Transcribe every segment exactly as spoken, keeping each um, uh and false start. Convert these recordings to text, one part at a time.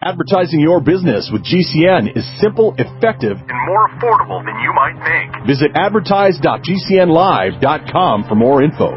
Advertising your business with G C N is simple, effective, and more affordable than you might think. Visit advertise dot g c n live dot com for more info.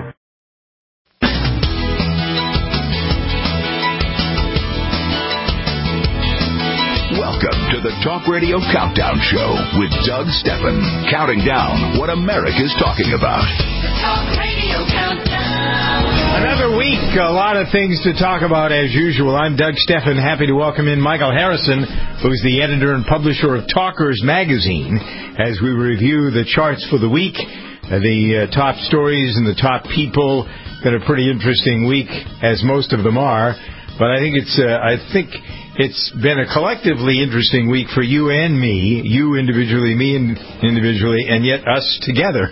Welcome to the Talk Radio Countdown Show with Doug Steffen, counting down what America's talking about. The Talk Radio Countdown. Another week, a lot of things to talk about as usual. I'm Doug Steffen, happy to welcome in Michael Harrison, who's the editor and publisher of Talkers Magazine, as we review the charts for the week, uh, the uh, top stories and the top people. Been a pretty interesting week, as most of them are, but I think it's uh, I think it's been a collectively interesting week for you and me, you individually, me individually, and yet us together.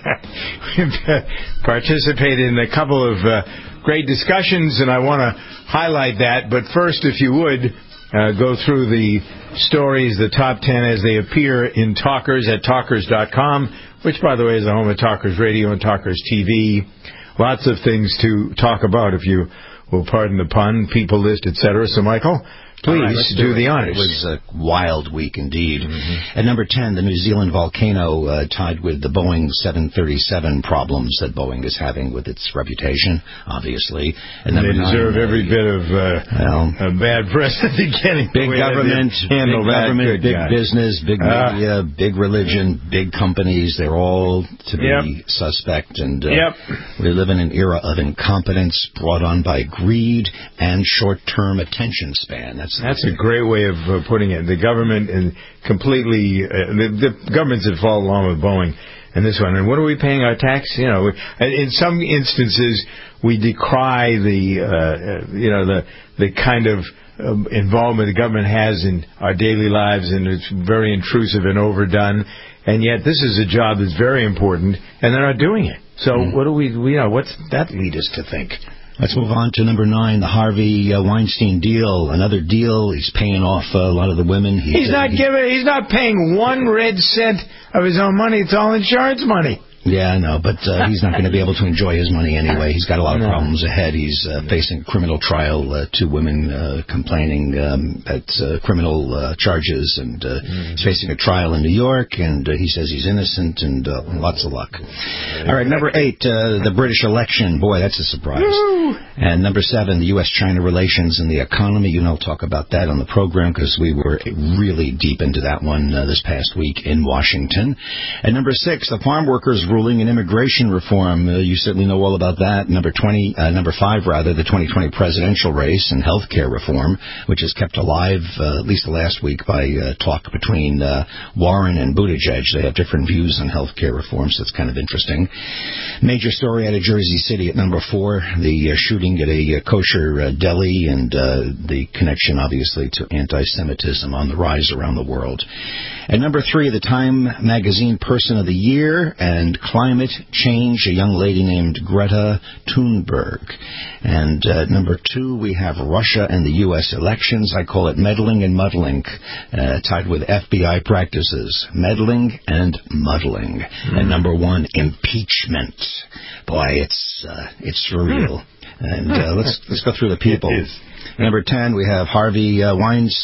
We've uh, participated in a couple of uh, great discussions, and I want to highlight that. But first, if you would, uh, go through the stories, the top ten as they appear in Talkers at talkers dot com, which, by the way, is the home of Talkers Radio and Talkers T V. Lots of things to talk about, if you will pardon the pun, people list, et cetera. So, Michael, please right, do, do the honors. It was a wild week indeed. Mm-hmm. At number ten, the New Zealand volcano uh, tied with the Boeing seven thirty-seven problems that Boeing is having with its reputation, obviously. At they number deserve nine, every uh, bit of uh, well, a bad press at the beginning. Big government, big government, big guy. business, big uh, media, big religion, big companies. They're all to be yep. suspect. And uh, yep. we live in an era of incompetence brought on by greed and short-term attention span. That's That's a great way of uh, putting it. The government and completely, uh, the, the governments that follow along with Boeing and this one. And what are we paying our tax? You know, in some instances, we decry the, uh, you know, the the kind of um, involvement the government has in our daily lives, and it's very intrusive and overdone. And yet, this is a job that's very important, and they're not doing it. So, mm-hmm. what do we, you know, what's that lead us to think? Let's move on to number nine, the Harvey uh, Weinstein deal. Another deal. He's paying off uh, a lot of the women. He, he's not he, giving. He's not paying one red cent of his own money. It's all insurance money. Yeah, I know, but uh, he's not going to be able to enjoy his money anyway. He's got a lot of no. problems ahead. He's uh, facing a criminal trial, uh, two women uh, complaining um, at uh, criminal uh, charges, and uh, mm-hmm. he's facing a trial in New York, and uh, he says he's innocent, and uh, lots of luck. All right, number eight, uh, the British election. Boy, that's a surprise. Woo! And number seven, the U S China relations and the economy. You know, I'll talk about that on the program because we were really deep into that one uh, this past week in Washington. And number six, the farm workers ruling in immigration reform. Uh, you certainly know all about that. Number twenty, uh, number five, rather, the twenty twenty presidential race and health care reform, which is kept alive, uh, at least the last week, by uh, talk between uh, Warren and Buttigieg. They have different views on health care reform, so it's kind of interesting. Major story out of Jersey City at number four, the uh, shooting at a uh, kosher uh, deli, and uh, the connection, obviously, to anti-Semitism on the rise around the world. At number three, the Time Magazine Person of the Year and Climate Change, a young lady named Greta Thunberg. And uh, number two, we have Russia and the U S elections. I call it meddling and muddling, uh, tied with F B I practices. Meddling and muddling. Mm. And number one, impeachment. Boy, it's uh, it's surreal. Mm. And uh, let's let's go through the people. It is. Number ten, we have Harvey uh,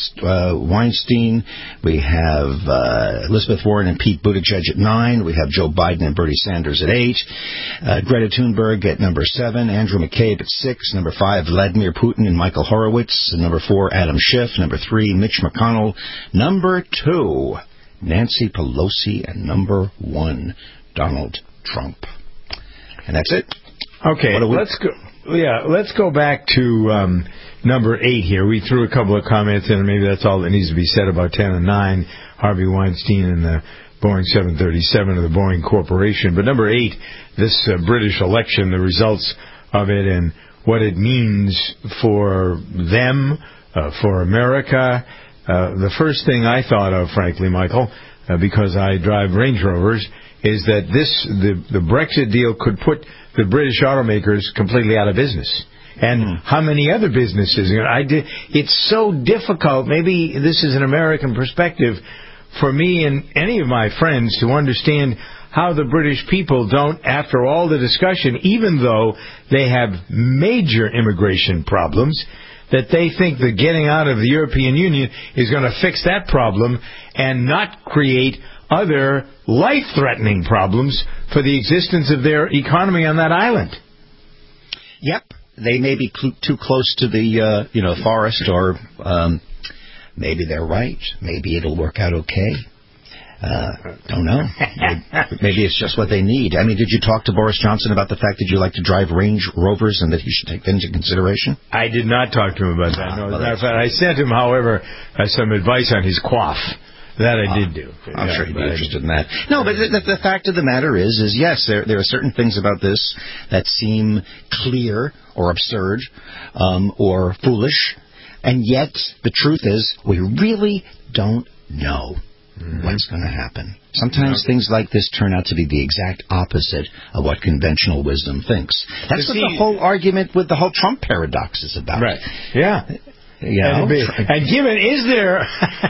Weinstein. We have uh, Elizabeth Warren and Pete Buttigieg at nine. We have Joe Biden and Bernie Sanders at eight. Uh, Greta Thunberg at number seven. Andrew McCabe at six. Number five, Vladimir Putin and Michael Horowitz. And number four, Adam Schiff. Number three, Mitch McConnell. Number two, Nancy Pelosi. And number one, Donald Trump. And that's it. Okay, let's go. Yeah, let's go back to um, number eight here. We threw a couple of comments in, and maybe that's all that needs to be said about ten and nine, Harvey Weinstein and the Boeing seven thirty-seven of the Boeing Corporation. But number eight, this uh, British election, the results of it, and what it means for them, uh, for America. Uh, the first thing I thought of, frankly, Michael, uh, because I drive Range Rovers, is that this the, the Brexit deal could put the British automakers completely out of business. And mm. how many other businesses? I did, it's so difficult. Maybe this is an American perspective for me and any of my friends to understand how the British people don't, after all the discussion, even though they have major immigration problems, that they think that getting out of the European Union is going to fix that problem and not create other life-threatening problems for the existence of their economy on that island. Yep. They may be cl- too close to the, uh, you know, forest, or um, maybe they're right. Maybe it'll work out okay. Uh, don't know. Maybe it's just what they need. I mean, did you talk to Boris Johnson about the fact that you like to drive Range Rovers and that he should take that into consideration? I did not talk to him about that. No, as a matter of fact, I sent him, however, uh, some advice on his coif. That I did do. I'm yeah, sure he'd be interested in that. No, but the, the fact of the matter is, is yes, there there are certain things about this that seem clear or absurd um, or foolish, and yet the truth is we really don't know mm-hmm. what's going to happen. Sometimes yeah. things like this turn out to be the exact opposite of what conventional wisdom thinks. That's what the whole argument with the whole Trump paradox is about. Right. Yeah. You know? and, and given, is there,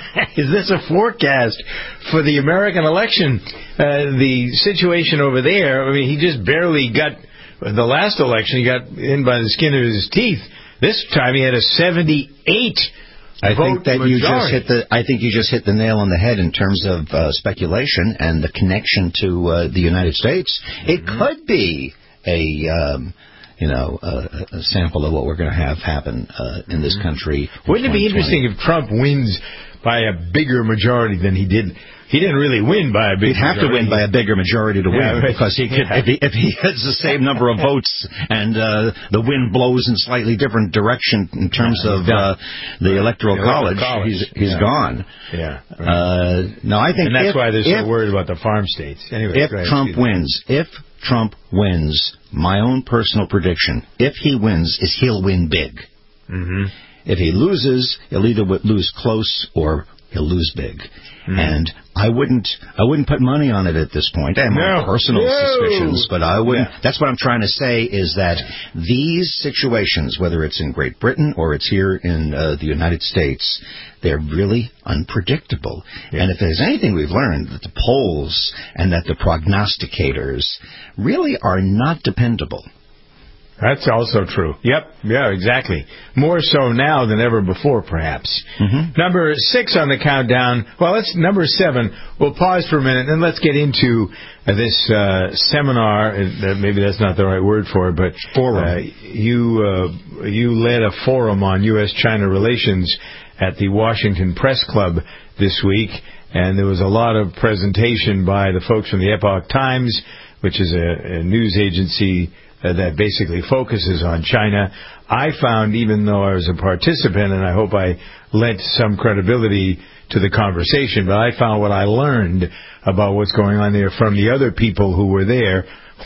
is this a forecast for the American election? Uh, the situation over there, I mean, he just barely got, the last election, he got in by the skin of his teeth. This time he had a seventy-eight I think that majority. you just hit the. I think you just hit the nail on the head in terms of uh, speculation and the connection to uh, the United States. Mm-hmm. It could be a, um, you know, a, a sample of what we're going to have happen uh, in this country. In Wouldn't it be interesting if Trump wins by a bigger majority than he did? He didn't really win by a big. He'd have majority. to win by a bigger majority to yeah, win, right. because he could, yeah. if, he, if he has the same number of votes and uh, the wind blows in slightly different direction in terms yeah, of uh, the electoral the college, college, he's he's yeah. gone. Yeah. Right. Uh, no, I think, and that's if, why they're if, so worried about the farm states. Anyway, if Trump wins, if Trump wins, my own personal prediction, if he wins, is he'll win big. Mm-hmm. If he loses, he'll either lose close or he'll lose big. Mm. And I wouldn't I wouldn't put money on it at this point. I have no. my personal no. suspicions, but I wouldn't. Yeah. That's what I'm trying to say, is that these situations, whether it's in Great Britain or it's here in uh, the United States, they're really unpredictable. Yeah. And if there's anything we've learned, that the polls and that the prognosticators really are not dependable. That's also true. Yep. Yeah, exactly. More so now than ever before, perhaps. Mm-hmm. Number six on the countdown. Well, let's number seven. We'll pause for a minute and let's get into uh, this uh, seminar. Uh, maybe that's not the right word for it, but forum. Uh, you uh, you led a forum on U S China relations at the Washington Press Club this week, and there was a lot of presentation by the folks from the Epoch Times, which is a, a news agency Uh, that basically focuses on China. I found, even though I was a participant, and I hope I lent some credibility to the conversation, but I found what I learned about what's going on there from the other people who were there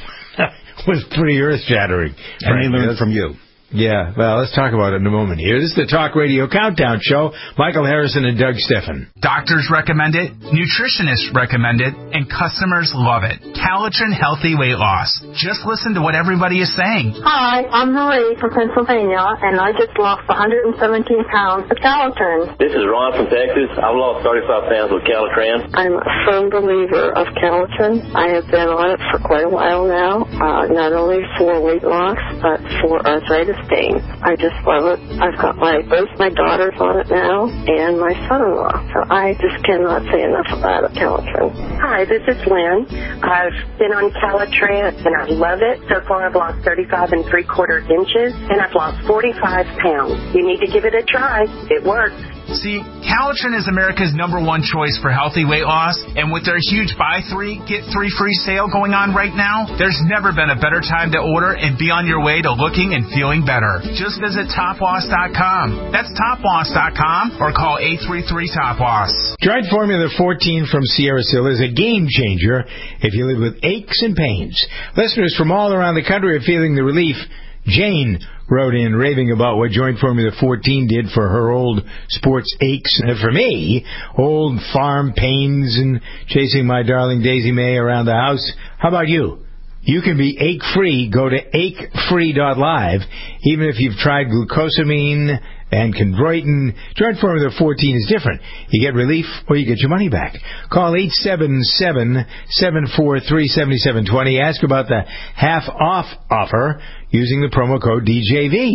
was pretty earth-shattering. And they learned from you. Yeah, well, let's talk about it in a moment here. This is the Talk Radio Countdown Show. Michael Harrison and Doug Steffen. Doctors recommend it, nutritionists recommend it, and customers love it. Calitrin Healthy Weight Loss. Just listen to what everybody is saying. Hi, I'm Marie from Pennsylvania, and I just lost one hundred seventeen pounds with Calitrin. This is Ron from Texas. I've lost thirty-five pounds with Calitrin. I'm a firm believer of Calitrin. I have been on it for quite a while now, uh, not only for weight loss, but for arthritis pain. I just love it. I've got my both my daughters on it now and my son-in-law. So I just cannot say enough about it, Calitrin. Hi, this is Lynn. I've been on Calitrin and I love it. So far I've lost thirty-five and three quarter inches and I've lost forty-five pounds. You need to give it a try. It works. See, Calitrin is America's number one choice for healthy weight loss, and with their huge buy three, get three free sale going on right now, there's never been a better time to order and be on your way to looking and feeling better. Just visit top loss dot com. That's top loss dot com or call eight three three top loss. Joint Formula fourteen from Sierra Sil is a game changer if you live with aches and pains. Listeners from all around the country are feeling the relief. Jane wrote in raving about what Joint Formula fourteen did for her old sports aches. And for me, old farm pains and chasing my darling Daisy May around the house. How about you? You can be ache-free. Go to ache free dot live. Even if you've tried glucosamine and chondroitin, Joint Formula fourteen is different. You get relief or you get your money back. Call eight seven seven, seven four three, seven seven two zero. Ask about the half-off offer using the promo code D J V.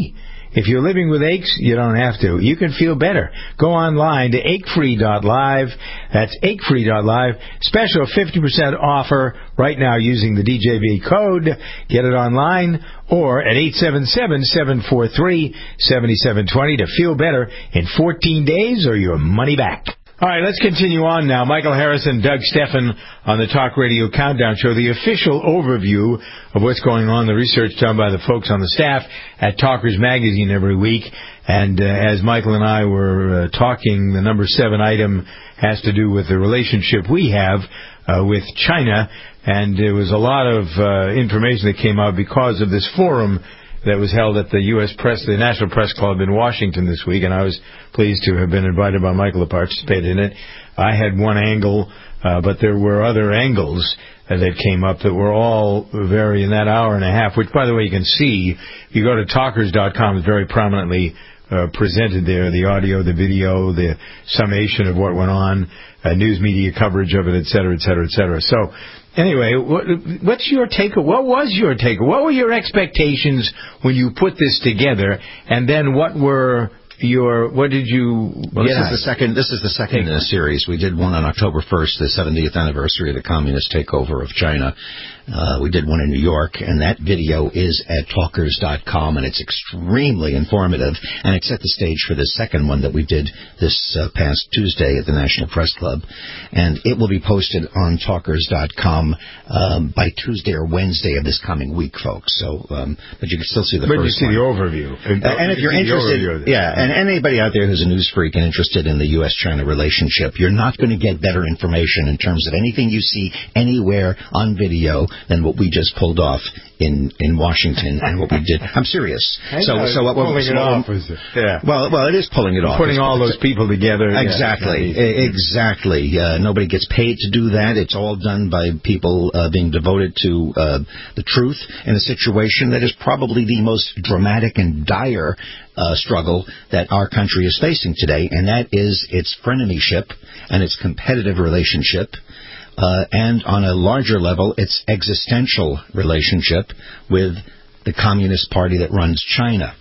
If you're living with aches, you don't have to. You can feel better. Go online to ache free dot live. That's ache free dot live. Special fifty percent offer right now using the D J V code. Get it online or at eight seven seven, seven four three, seven seven two zero to feel better in fourteen days or your money back. All right, let's continue on now. Michael Harrison, Doug Steffen on the Talk Radio Countdown Show, the official overview of what's going on, the research done by the folks on the staff at Talkers Magazine every week. And uh, as Michael and I were uh, talking, the number seven item has to do with the relationship we have uh, with China. And there was a lot of uh, information that came out because of this forum that was held at the U S Press, the National Press Club in Washington this week, and I was pleased to have been invited by Michael to participate in it. I had one angle, uh, but there were other angles uh, that came up that were all very, in that hour and a half, which, by the way, you can see. If you go to talkers dot com, it's very prominently uh, presented there, the audio, the video, the summation of what went on, uh, news media coverage of it, et cetera, et cetera, et cetera. So, anyway, what, what's your take? What was your take? What were your expectations when you put this together? And then what were your? What did you? Well, this get is the second. This is the second in a series. We did one on October first, the seventieth anniversary of the communist takeover of China. Uh, we did one in New York, and that video is at talkers dot com, and it's extremely informative, and it set the stage for the second one that we did this uh, past Tuesday at the National Press Club, and it will be posted on talkers dot com um, by Tuesday or Wednesday of this coming week, folks. So, um, but you can still see the but first you see one. the overview. And, uh, and if you you're interested, yeah, and anybody out there who's a news freak and interested in the U S China relationship, you're not going to get better information in terms of anything you see anywhere on video than what we just pulled off in, in Washington and what we did. I'm serious. So, know, so what pulling so, it off is it? Yeah. Well, well, it is pulling it off. Putting it's, all it's, those people together. Exactly, yeah, exactly. Uh, nobody gets paid to do that. It's all done by people uh, being devoted to uh, the truth in a situation that is probably the most dramatic and dire uh, struggle that our country is facing today, and that is its frenemyship and its competitive relationship. Uh, and on a larger level, its existential relationship with the Communist Party that runs China.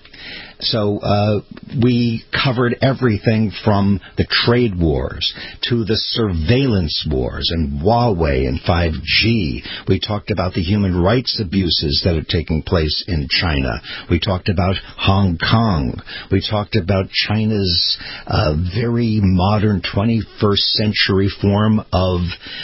So uh, we covered everything from the trade wars to the surveillance wars and Huawei and five G. We talked about the human rights abuses that are taking place in China. We talked about Hong Kong. We talked about China's uh, very modern twenty-first century form of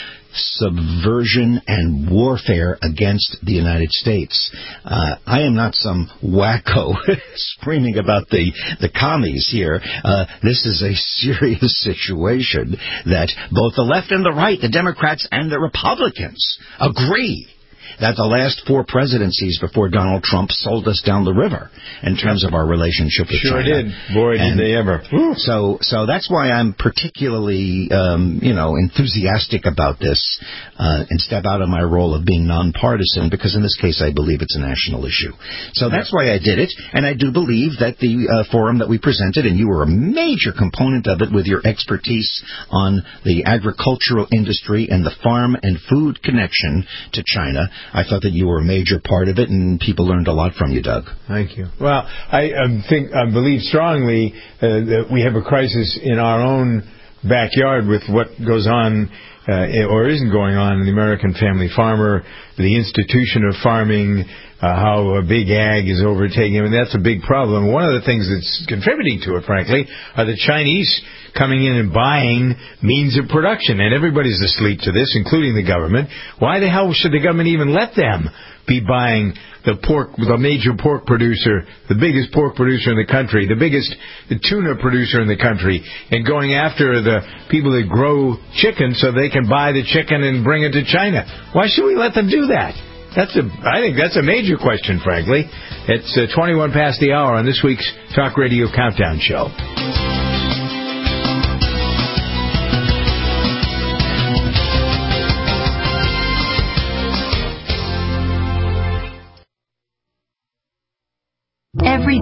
subversion and warfare against the United States. Uh, I am not some wacko screaming about the, the commies here. Uh, this is a serious situation that both the left and the right, the Democrats and the Republicans, agree that the last four presidencies before Donald Trump sold us down the river in terms of our relationship with sure China. Sure did. Boy, and did they ever. So so that's why I'm particularly, um, you know, enthusiastic about this uh, and step out of my role of being nonpartisan, because in this case I believe it's a national issue. So that's why I did it, and I do believe that the uh, forum that we presented, and you were a major component of it with your expertise on the agricultural industry and the farm and food connection to China, I thought that you were a major part of it, and people learned a lot from you, Doug. Thank you. Well, I um, think I believe strongly uh, that we have a crisis in our own backyard with what goes on uh, or isn't going on in the American family farmer, the institution of farming, uh, how a big ag is overtaking. I mean, that's a big problem. One of the things that's contributing to it, frankly, are the Chinese coming in and buying means of production. And everybody's asleep to this, including the government. Why the hell should the government even let them be buying the pork, the major pork producer, the biggest pork producer in the country, the biggest tuna producer in the country, and going after the people that grow chicken so they can buy the chicken and bring it to China? Why should we let them do that? That's a, I think that's a major question, frankly. It's uh, twenty-one past the hour on this week's Talk Radio Countdown Show. Every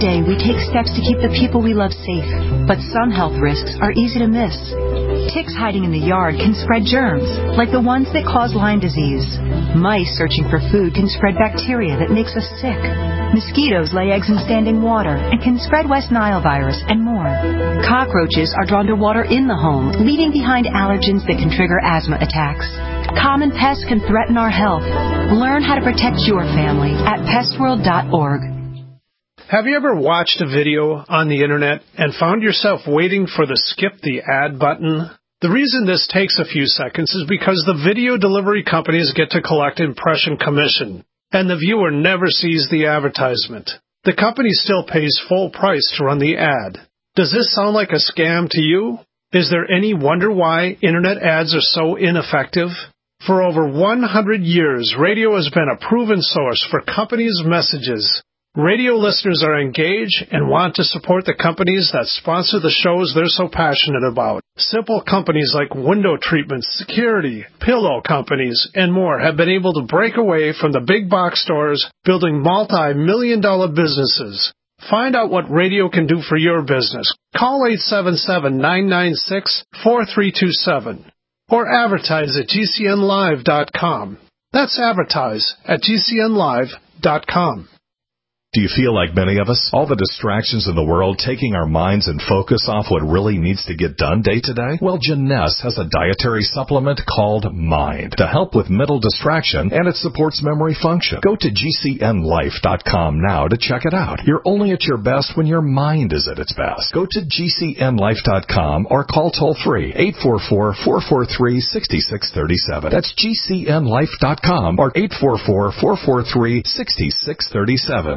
day, we take steps to keep the people we love safe, but some health risks are easy to miss. Ticks hiding in the yard can spread germs, like the ones that cause Lyme disease. Mice searching for food can spread bacteria that makes us sick. Mosquitoes lay eggs in standing water and can spread West Nile virus and more. Cockroaches are drawn to water in the home, leaving behind allergens that can trigger asthma attacks. Common pests can threaten our health. Learn how to protect your family at pest world dot org. Have you ever watched a video on the internet and found yourself waiting for the skip the ad button? The reason this takes a few seconds is because the video delivery companies get to collect impression commission, and the viewer never sees the advertisement. The company still pays full price to run the ad. Does this sound like a scam to you? Is there any wonder why internet ads are so ineffective? For over one hundred years, radio has been a proven source for companies' messages. Radio listeners are engaged and want to support the companies that sponsor the shows they're so passionate about. Simple companies like window treatments, security, pillow companies, and more have been able to break away from the big box stores, building multi-million dollar businesses. Find out what radio can do for your business. Call eight seven seven, nine nine six, four three two seven or advertise at G C N live dot com. That's advertise at G C N live dot com. Do you feel like many of us? All the distractions in the world taking our minds and focus off what really needs to get done day to day? Well, Jeunesse has a dietary supplement called Mind to help with mental distraction, and it supports memory function. Go to G C N life dot com now to check it out. You're only at your best when your mind is at its best. Go to G C N life dot com or call toll-free eight four four, four four three, six six three seven. That's G C N life dot com or eight four four, four four three, six six three seven.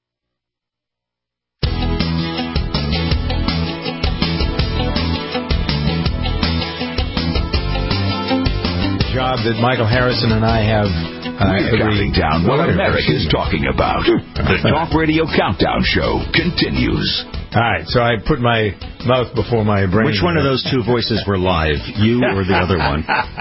Job that Michael Harrison and I have. Uh, We're counting down what America's talking about. The Talk Radio Countdown Show continues. All right, so I put my mouth before my brain. Which one of those two voices were live, you or the other one?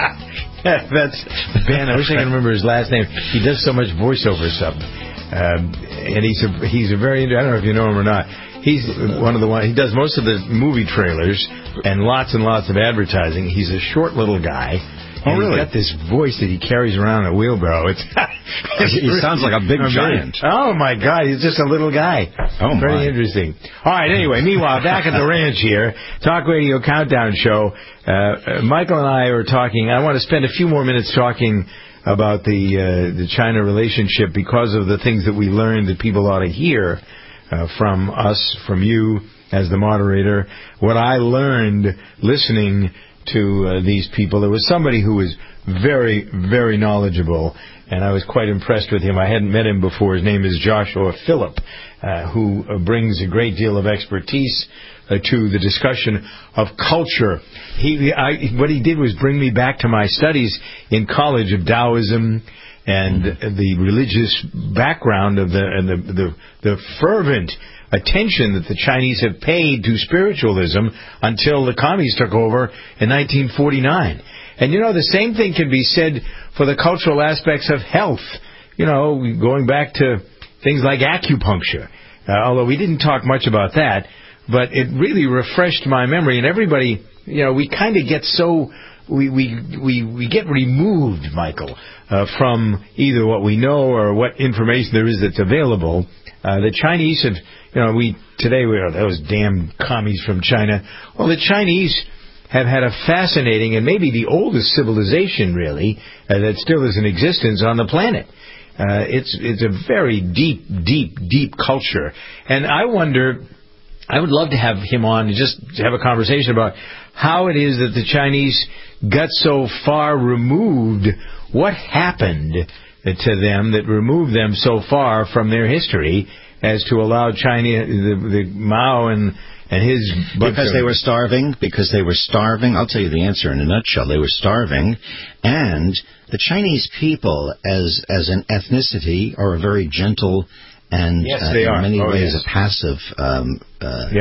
That's Ben. I wish I could remember his last name. He does so much voiceover stuff, um, and he's a, he's a very. I don't know if you know him or not. He's one of the one. He does most of the movie trailers and lots and lots of advertising. He's a short little guy. Oh, and really? He's got this voice that he carries around in a wheelbarrow. It's, it's he sounds like a big giant. Oh, my God. He's just a little guy. Oh, Very my. interesting. All right, anyway, meanwhile, back at the ranch here, Talk Radio Countdown Show, uh, Michael and I are talking. I want to spend a few more minutes talking about the uh, the China relationship because of the things that we learned that people ought to hear uh, from us, from you as the moderator. What I learned listening to uh, these people. There was somebody who was very, very knowledgeable, and I was quite impressed with him. I hadn't met him before. His name is Joshua Phillip, uh, who uh, brings a great deal of expertise uh, to the discussion of culture. He, I, what he did was bring me back to my studies in college of Taoism and the religious background of the and the the, the fervent attention that the Chinese have paid to spiritualism until the commies took over in nineteen forty-nine. And, you know, the same thing can be said for the cultural aspects of health. You know, going back to things like acupuncture, uh, although we didn't talk much about that, but it really refreshed my memory. And everybody, you know, we kind of get so... We, we we we get removed, Michael, uh, from either what we know or what information there is that's available. Uh, the Chinese have, you know, we today we are those damn commies from China. Well, the Chinese have had a fascinating and maybe the oldest civilization, really, uh, that still is in existence on the planet. Uh, it's it's a very deep, deep, deep culture, and I wonder. I would love to have him on and just have a conversation about how it is that the Chinese got so far removed. What happened to them that removed them so far from their history as to allow China, the, the Mao and and his... Because they were starving. Because they were starving. I'll tell you the answer in a nutshell. They were starving. And the Chinese people, as as an ethnicity, are a very gentle and yes, uh, they in are. many oh, ways yes. a passive um, uh, yep.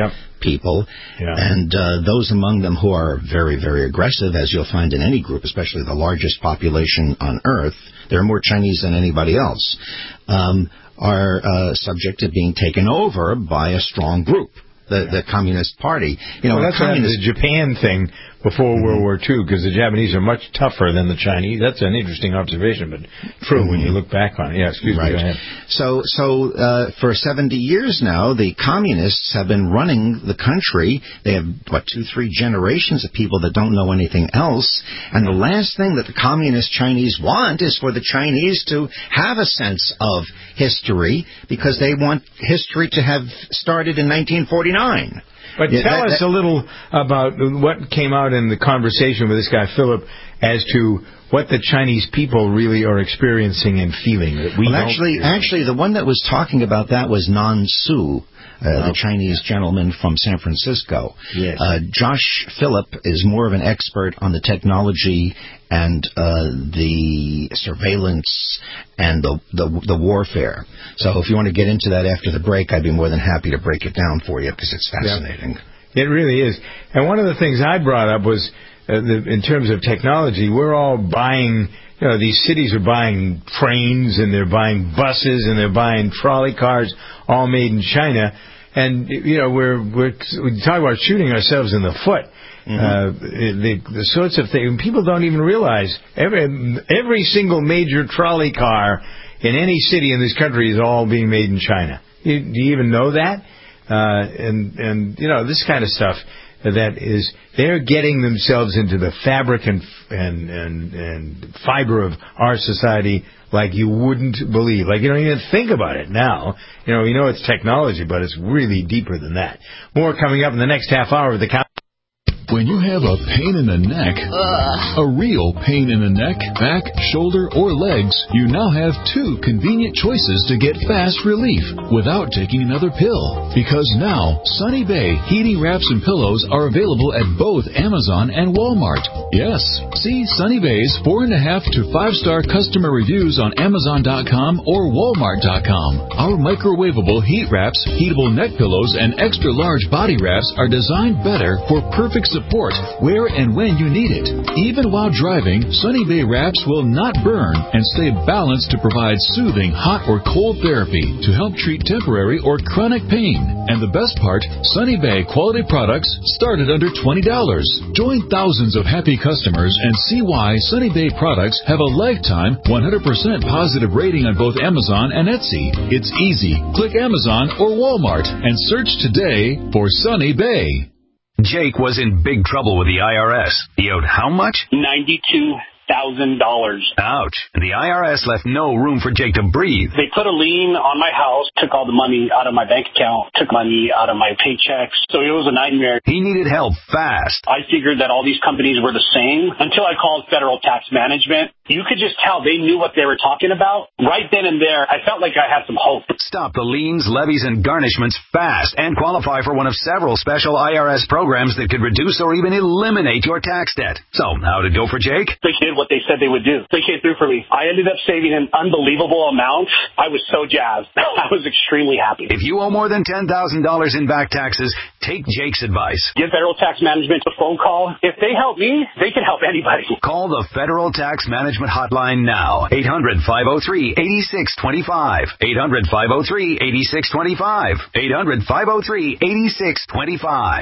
people, yeah. and uh, those among them who are very, very aggressive, as you'll find in any group, especially the largest population on Earth, there are more Chinese than anybody else, um, are uh, subject to being taken over by a strong group, the, yeah. the Communist Party. You know, well, that's communist- the Japan thing before mm-hmm. World War Two, because the Japanese are much tougher than the Chinese. That's an interesting observation, but true mm-hmm. when you look back on it. Yeah, excuse right. me, go ahead. So, so uh, for seventy years now, the communists have been running the country. They have, what, two, three generations of people that don't know anything else. And the last thing that the communist Chinese want is for the Chinese to have a sense of history, because they want history to have started in nineteen forty-nine. But yeah, tell that, us that, a little about what came out in the conversation with this guy, Philip, as to what the Chinese people really are experiencing and feeling. That we well, actually, actually, the one that was talking about that was Nan Su, Uh, the Chinese gentleman from San Francisco. Yes. Uh, Josh Phillip is more of an expert on the technology and uh, the surveillance and the, the the warfare. So if you want to get into that after the break, I'd be more than happy to break it down for you, because it's fascinating. Yeah. It really is. And one of the things I brought up was, uh, the, in terms of technology, we're all buying... You know, these cities are buying trains, and they're buying buses, and they're buying trolley cars, all made in China. And, you know, we're, we're, we talk about shooting ourselves in the foot. Mm-hmm. Uh, the, the sorts of things, people don't even realize every, every single major trolley car in any city in this country is all being made in China. You, do you even know that? Uh, and, and, you know, this kind of stuff. That is, they're getting themselves into the fabric and and and and fiber of our society like you wouldn't believe. Like you don't even think about it now. You know, you know it's technology, but it's really deeper than that. More coming up in the next half hour of the. When you have a pain in the neck, Ugh. a real pain in the neck, back, shoulder, or legs, you now have two convenient choices to get fast relief without taking another pill. Because now, Sunny Bay heating wraps and pillows are available at both Amazon and Walmart. Yes, see Sunny Bay's four and a half to five star customer reviews on Amazon dot com or Walmart dot com. Our microwavable heat wraps, heatable neck pillows, and extra large body wraps are designed better for perfect support where and when you need it. Even while driving, Sunny Bay wraps will not burn and stay balanced to provide soothing hot or cold therapy to help treat temporary or chronic pain. And the best part, Sunny Bay quality products start at under twenty dollars. Join thousands of happy customers and see why Sunny Bay products have a lifetime one hundred percent positive rating on both Amazon and Etsy. It's easy. Click Amazon or Walmart and search today for Sunny Bay. Jake was in big trouble with the I R S. He owed how much? ninety-two thousand dollars. Ouch. The I R S left no room for Jake to breathe. They put a lien on my house, took all the money out of my bank account, took money out of my paychecks. So it was a nightmare. He needed help fast. I figured that all these companies were the same until I called Federal Tax Management. You could just tell they knew what they were talking about. Right then and there, I felt like I had some hope. Stop the liens, levies, and garnishments fast and qualify for one of several special I R S programs that could reduce or even eliminate your tax debt. So, how'd it go for Jake? They did what they said they would do. They came through for me. I ended up saving an unbelievable amount. I was so jazzed. I was extremely happy. If you owe more than ten thousand dollars in back taxes, take Jake's advice. Give Federal Tax Management a phone call. If they help me, they can help anybody. Call the Federal Tax Management Hotline now. eight hundred, five oh three, eight six two five. eight hundred, five oh three, eight six two five. eight hundred, five oh three, eight six two five.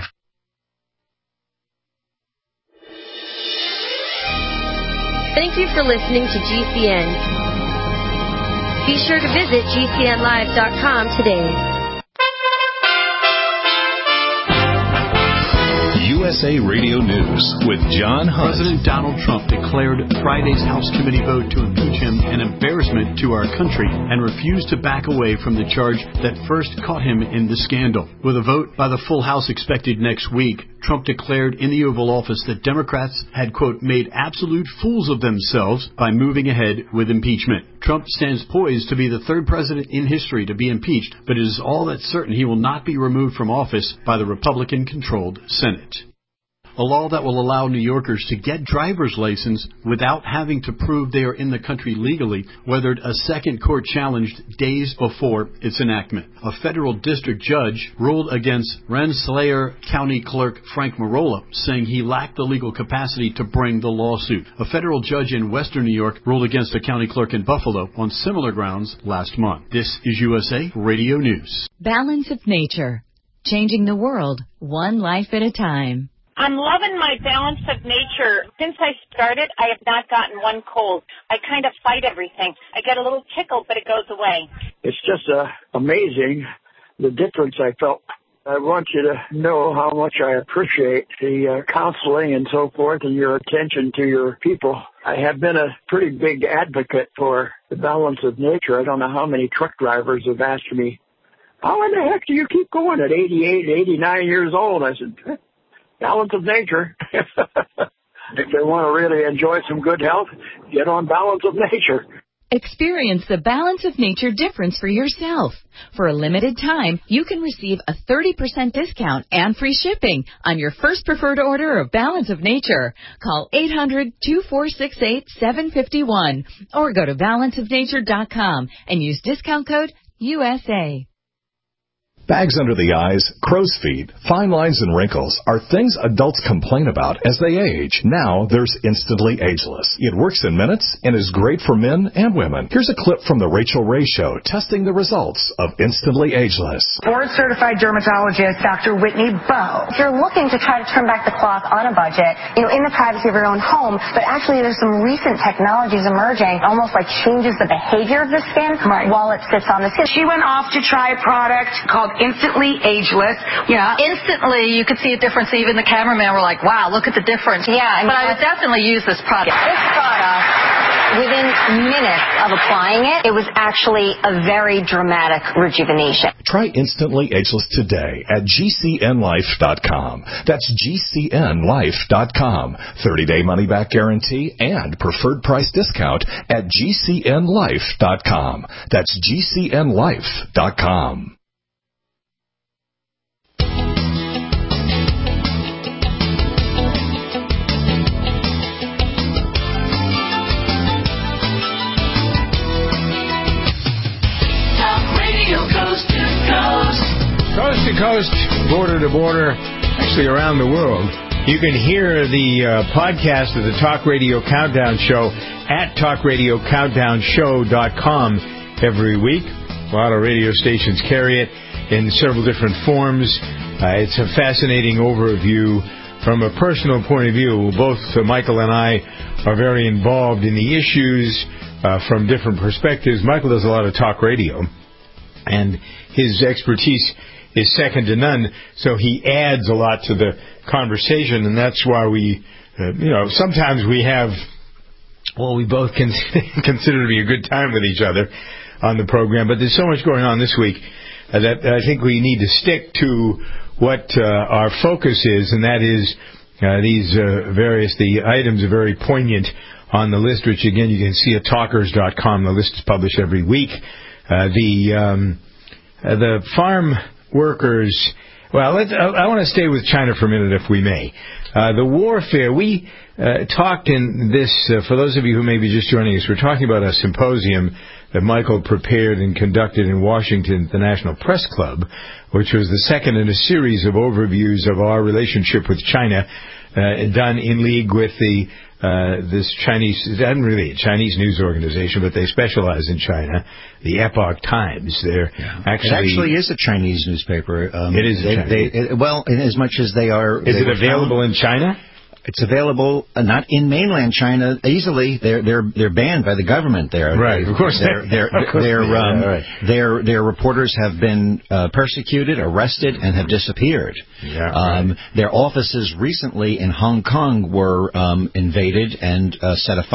Thank you for listening to G C N. Be sure to visit G C N live dot com today. U S A Radio News with John Hunt. President Donald Trump declared Friday's House committee vote to impeach him an embarrassment to our country and refused to back away from the charge that first caught him in the scandal. With a vote by the full House expected next week, Trump declared in the Oval Office that Democrats had, quote, made absolute fools of themselves by moving ahead with impeachment. Trump stands poised to be the third president in history to be impeached, but it is all that certain he will not be removed from office by the Republican-controlled Senate. a law that will allow New Yorkers to get driver's license without having to prove they are in the country legally, weathered a second court challenge days before its enactment. A federal district judge ruled against Rensselaer County Clerk Frank Marola, saying he lacked the legal capacity to bring the lawsuit. A federal judge in Western New York ruled against a county clerk in Buffalo on similar grounds last month. This is U S A Radio News. Balance of Nature. Changing the world, one life at a time. I'm loving my Balance of Nature. Since I started, I have not gotten one cold. I kind of fight everything. I get a little tickle, but it goes away. It's just uh, amazing the difference I felt. I want you to know how much I appreciate the uh, counseling and so forth and your attention to your people. I have been a pretty big advocate for the Balance of Nature. I don't know how many truck drivers have asked me, how in the heck do you keep going at eighty-eight, eighty-nine years old? I said, Balance of Nature. If they want to really enjoy some good health, get on Balance of Nature. Experience the Balance of Nature difference for yourself. For a limited time, you can receive a thirty percent discount and free shipping on your first preferred order of Balance of Nature. Call eight hundred, two four six eight, seven five one or go to balance of nature dot com and use discount code U S A. Bags under the eyes, crow's feet, fine lines, and wrinkles are things adults complain about as they age. Now there's Instantly Ageless. It works in minutes and is great for men and women. Here's a clip from the Rachel Ray Show testing the results of Instantly Ageless. Board-certified dermatologist Doctor Whitney Bowe. If you're looking to try to turn back the clock on a budget, you know, in the privacy of your own home, but actually there's some recent technologies emerging, almost like changes the behavior of the skin right. while it sits on the skin. She went off to try a product called Instantly Ageless. Yeah, instantly you could see a difference. Even the cameraman were like, wow, look at the difference. Yeah. I mean, but I would definitely use this product. This product, within minutes of applying it, it was actually a very dramatic rejuvenation. Try Instantly Ageless today at G C N life dot com. That's G C N life dot com. thirty-day money-back guarantee and preferred price discount at G C N life dot com. That's G C N life dot com. Coast to coast, border to border, actually around the world. You can hear the uh, podcast of the Talk Radio Countdown Show at talk radio countdown show dot com every week. A lot of radio stations carry it in several different forms. Uh, it's a fascinating overview from a personal point of view. Both uh, Michael and I are very involved in the issues uh, from different perspectives. Michael does a lot of talk radio, and his expertise is second to none, so he adds a lot to the conversation, and that's why we, uh, you know, sometimes we have, well, we both can consider to be a good time with each other on the program, but there's so much going on this week uh, that I think we need to stick to what uh, our focus is, and that is uh, these uh, various, the items are very poignant on the list, which again you can see at talkers dot com. The list is published every week. Uh, the um, uh, the farm workers, well, let's, I, I want to stay with China for a minute, if we may. Uh, the warfare, we uh, talked in this, uh, for those of you who may be just joining us, we're talking about a symposium that Michael prepared and conducted in Washington at the National Press Club, which was the second in a series of overviews of our relationship with China, uh, done in league with the Uh, this Chinese, it's not really a Chinese news organization, but they specialize in China, the Epoch Times. They're yeah. actually... It actually is a Chinese newspaper. Um, it is they, a Chinese. They, it, well, in as much as they are... Is they it available found, in China? It's available uh, not in mainland China easily. They're they're they're banned by the government there. Right, of course. Their their their um, yeah, right. their their reporters have been uh, persecuted, arrested, and have disappeared. Yeah, um, right. Their offices recently in Hong Kong were um, invaded and uh, set afire.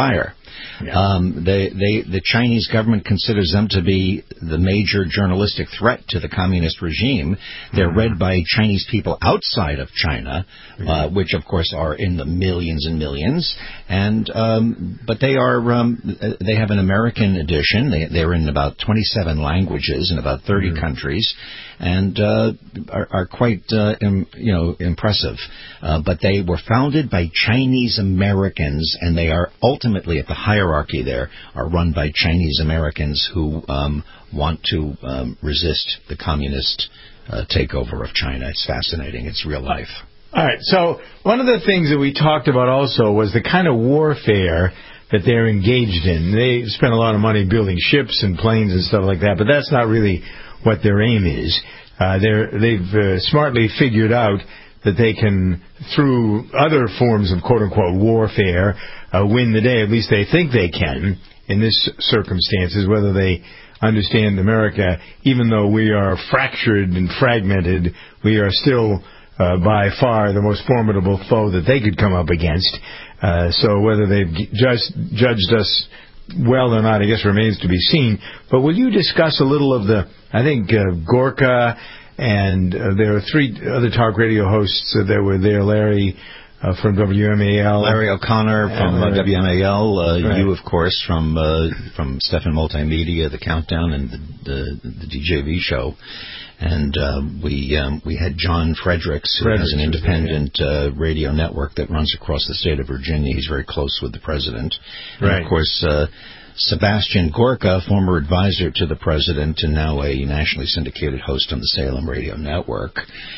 Yeah. Um, they, they, the Chinese government considers them to be the major journalistic threat to the communist regime. They're mm-hmm. read by Chinese people outside of China, mm-hmm. uh, which, of course, are in the millions and millions. And um, but they are um, they have an American edition. They, they're in about twenty-seven languages in about thirty mm-hmm. countries, and uh, are, are quite uh, im, you know impressive. Uh, but they were founded by Chinese Americans, and they are ultimately at the hierarchy there are run by Chinese Americans who um, want to um, resist the communist uh, takeover of China. It's fascinating. It's real life. All right. So one of the things that we talked about also was the kind of warfare that they're engaged in. They spend a lot of money building ships and planes and stuff like that, but that's not really what their aim is. Uh, they're, they've uh, smartly figured out that they can, through other forms of quote-unquote warfare, uh, win the day. At least they think they can in this circumstances, whether they understand America. Even though we are fractured and fragmented, we are still uh, by far the most formidable foe that they could come up against. Uh, so whether they've just judged us well or not, I guess remains to be seen. But will you discuss a little of the, I think, uh, Gorka, and uh, there are three other talk radio hosts uh, that were there, Larry uh, from W M A L. Larry O'Connor from uh, W M A L, uh, right. You, of course, from uh, from Stefan Multimedia, The Countdown, and the, the, the D J V show. And uh, we um, we had John Fredericks, who Fredericks has an independent there, yeah. uh, radio network that runs across the state of Virginia. He's very close with the president. Right. And, of course, uh, Sebastian Gorka, former advisor to the president and now a nationally syndicated host on the Salem Radio Network.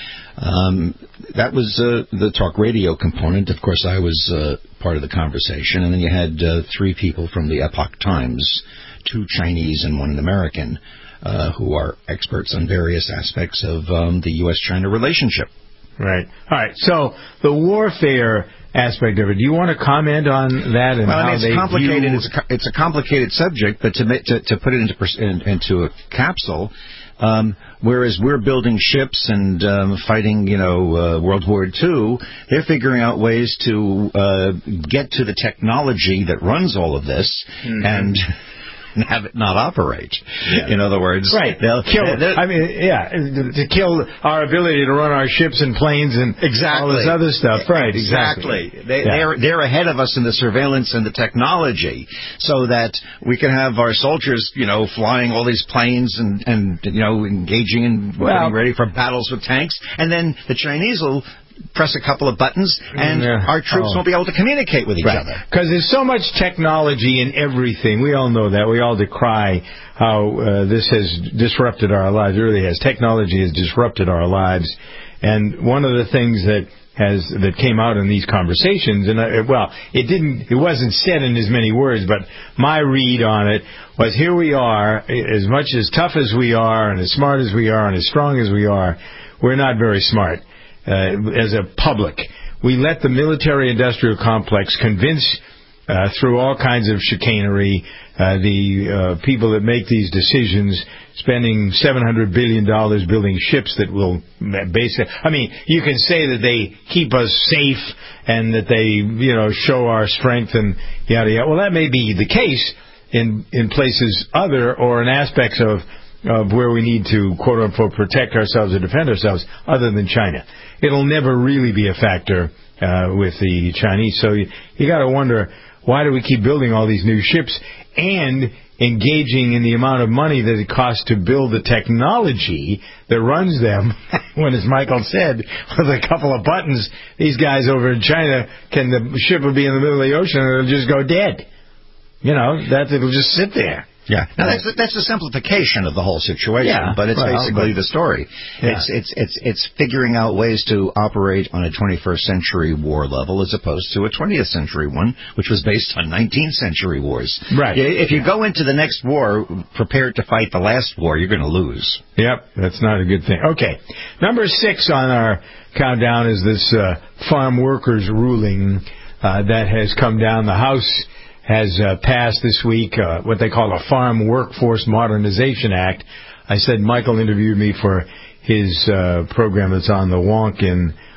Um, that was uh, the talk radio component. Of course, I was uh, part of the conversation. And then you had uh, three people from the Epoch Times, two Chinese and one American, uh, who are experts on various aspects of um, the U S China relationship. Right. All right. So the warfare aspect of it. Do you want to comment on that? And well, how I mean, it's they complicated. View... It's, a, it's a complicated subject, but to to, to put it into in, into a capsule, um, whereas we're building ships and um, fighting, you know, uh, World War Two, they're figuring out ways to uh, get to the technology that runs all of this mm-hmm. and. And have it not operate. Yeah. In other words, right? They'll kill. They'll, I mean, yeah, to kill our ability to run our ships and planes and exactly. all this other stuff. Right? Exactly. exactly. They, yeah. They're they're ahead of us in the surveillance and the technology, so that we can have our soldiers, you know, flying all these planes and and you know engaging and well, getting ready for battles with tanks, and then the Chinese will press a couple of buttons, and yeah. our troops oh. won't be able to communicate with each right. other. Because there's so much technology in everything. We all know that. We all decry how uh, this has disrupted our lives. It really has. Technology has disrupted our lives. And one of the things that has that came out in these conversations, and I, well, it didn't, it wasn't said in as many words, but my read on it was: here we are, as much as tough as we are, and as smart as we are, and as strong as we are, we're not very smart. Uh, as a public, we let the military-industrial complex convince, uh, through all kinds of chicanery, uh, the uh, people that make these decisions, spending seven hundred billion dollars building ships that will basically... I mean, you can say that they keep us safe and that they, you know, show our strength and yada, yada. Well, that may be the case in, in places other or in aspects of of where we need to, quote-unquote, protect ourselves or defend ourselves, other than China. It'll never really be a factor uh, with the Chinese. So you, you got to wonder, why do we keep building all these new ships and engaging in the amount of money that it costs to build the technology that runs them, when, as Michael said, with a couple of buttons, these guys over in China, can the ship will be in the middle of the ocean and it'll just go dead. You know, that it'll just sit there. Yeah, now that's that's a simplification of the whole situation, yeah, but it's well, basically but, the story. Yeah. It's it's it's it's figuring out ways to operate on a twenty-first century war level as opposed to a twentieth century one, which was based on nineteenth century wars. Right. If you go into the next war prepared to fight the last war, you're going to lose. Yep, that's not a good thing. Okay, number six on our countdown is this uh, farm workers ruling uh, that has come down. The House has uh, passed this week uh, what they call a Farm Workforce Modernization Act. I said Michael interviewed me for his uh, program that's on the Wonk in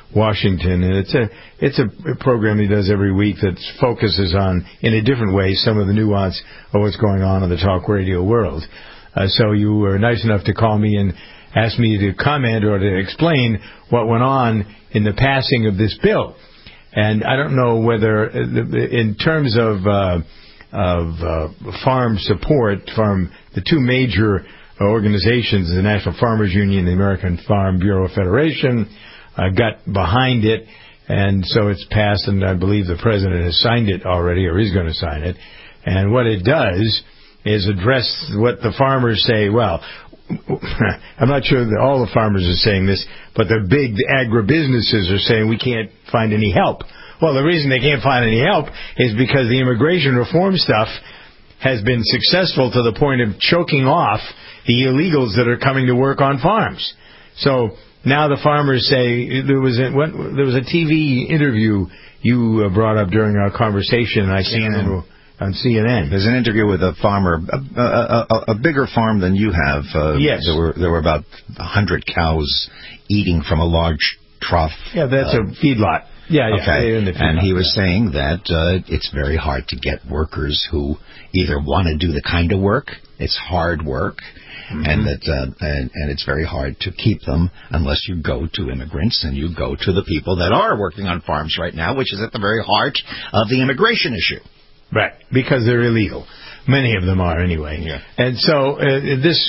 Washington, and it's a it's a program he does every week that focuses on, in a different way, some of the nuance of what's going on in the talk radio world. Uh, so you were nice enough to call me and ask me to comment or to explain what went on in the passing of this bill. And I don't know whether, in terms of uh, of uh, farm support from the two major organizations, the National Farmers Union and the American Farm Bureau Federation, uh, got behind it, and so it's passed, and I believe the president has signed it already, or is going to sign it. And what it does is address what the farmers say. Well, I'm not sure that all the farmers are saying this, but the big agribusinesses are saying we can't find any help. Well, the reason they can't find any help is because the immigration reform stuff has been successful to the point of choking off the illegals that are coming to work on farms. So now the farmers say, there was a, what, there was a T V interview you brought up during our conversation, I can't remember, on C N N. There's an interview with a farmer, a, a, a, a bigger farm than you have. Uh, yes. There were, there were about one hundred cows eating from a large trough. Yeah, that's uh, a feedlot. Yeah, yeah. Okay. And feedlot, he was yeah. saying that uh, it's very hard to get workers who either want to do the kind of work, it's hard work, mm-hmm. and that uh, and, and it's very hard to keep them unless you go to immigrants and you go to the people that are working on farms right now, which is at the very heart of the immigration issue. Right, because they're illegal. Many of them are anyway. Yeah. And so uh, this.